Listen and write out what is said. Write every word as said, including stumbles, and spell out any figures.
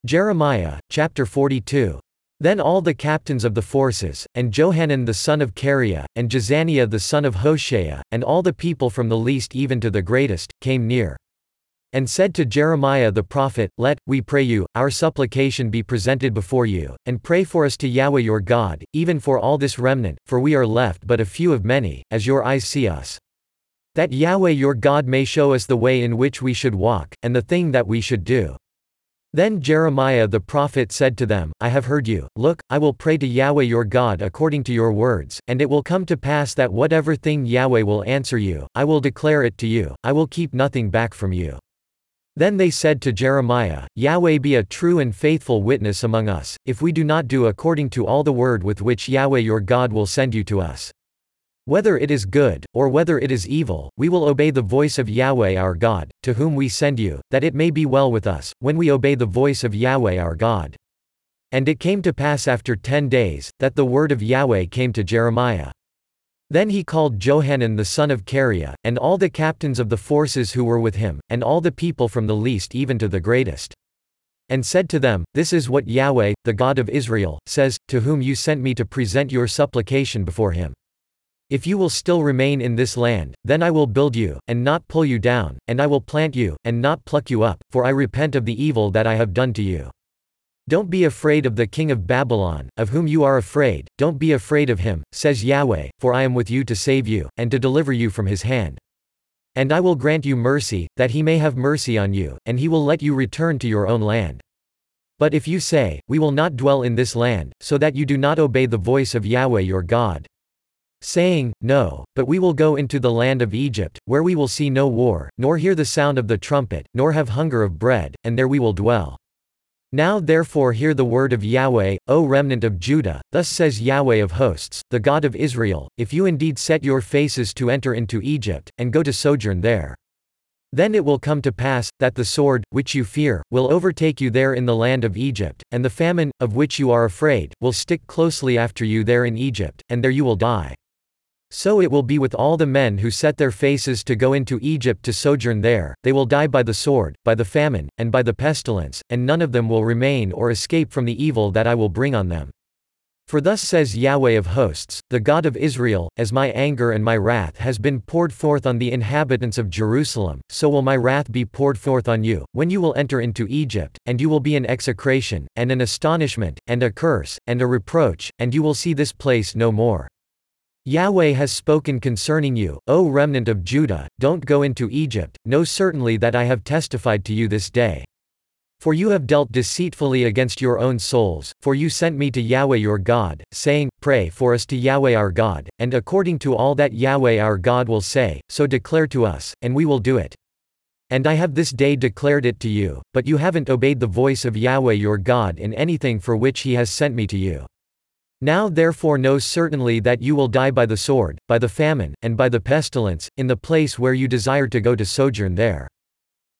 Jeremiah, chapter forty-two. Then all the captains of the forces, and Johanan the son of Kareah, and Jezaniah the son of Hoshea, and all the people from the least even to the greatest, came near. And said to Jeremiah the prophet, Let, we pray you, our supplication be presented before you, and pray for us to Yahweh your God, even for all this remnant, for we are left but a few of many, as your eyes see us. That Yahweh your God may show us the way in which we should walk, and the thing that we should do. Then Jeremiah the prophet said to them, I have heard you. Look, I will pray to Yahweh your God according to your words, and it will come to pass that whatever thing Yahweh will answer you, I will declare it to you, I will keep nothing back from you. Then they said to Jeremiah, Yahweh be a true and faithful witness among us, if we do not do according to all the word with which Yahweh your God will send you to us. Whether it is good, or whether it is evil, we will obey the voice of Yahweh our God, to whom we send you, that it may be well with us, when we obey the voice of Yahweh our God. And it came to pass after ten days, that the word of Yahweh came to Jeremiah. Then he called Johanan the son of Kareah, and all the captains of the forces who were with him, and all the people from the least even to the greatest. And said to them, This is what Yahweh, the God of Israel, says, to whom you sent me to present your supplication before him. If you will still remain in this land, then I will build you, and not pull you down, and I will plant you, and not pluck you up, for I repent of the evil that I have done to you. Don't be afraid of the king of Babylon, of whom you are afraid, don't be afraid of him, says Yahweh, for I am with you to save you, and to deliver you from his hand. And I will grant you mercy, that he may have mercy on you, and he will let you return to your own land. But if you say, We will not dwell in this land, so that you do not obey the voice of Yahweh your God, saying, No, but we will go into the land of Egypt, where we will see no war, nor hear the sound of the trumpet, nor have hunger of bread, and there we will dwell. Now therefore hear the word of Yahweh, O remnant of Judah, thus says Yahweh of hosts, the God of Israel, if you indeed set your faces to enter into Egypt, and go to sojourn there. Then it will come to pass, that the sword, which you fear, will overtake you there in the land of Egypt, and the famine, of which you are afraid, will stick closely after you there in Egypt, and there you will die. So it will be with all the men who set their faces to go into Egypt to sojourn there, they will die by the sword, by the famine, and by the pestilence, and none of them will remain or escape from the evil that I will bring on them. For thus says Yahweh of hosts, the God of Israel, as my anger and my wrath has been poured forth on the inhabitants of Jerusalem, so will my wrath be poured forth on you, when you will enter into Egypt, and you will be an execration, and an astonishment, and a curse, and a reproach, and you will see this place no more. Yahweh has spoken concerning you, O remnant of Judah, don't go into Egypt, know certainly that I have testified to you this day. For you have dealt deceitfully against your own souls, for you sent me to Yahweh your God, saying, Pray for us to Yahweh our God, and according to all that Yahweh our God will say, so declare to us, and we will do it. And I have this day declared it to you, but you haven't obeyed the voice of Yahweh your God in anything for which he has sent me to you. Now therefore know certainly that you will die by the sword, by the famine, and by the pestilence, in the place where you desire to go to sojourn there.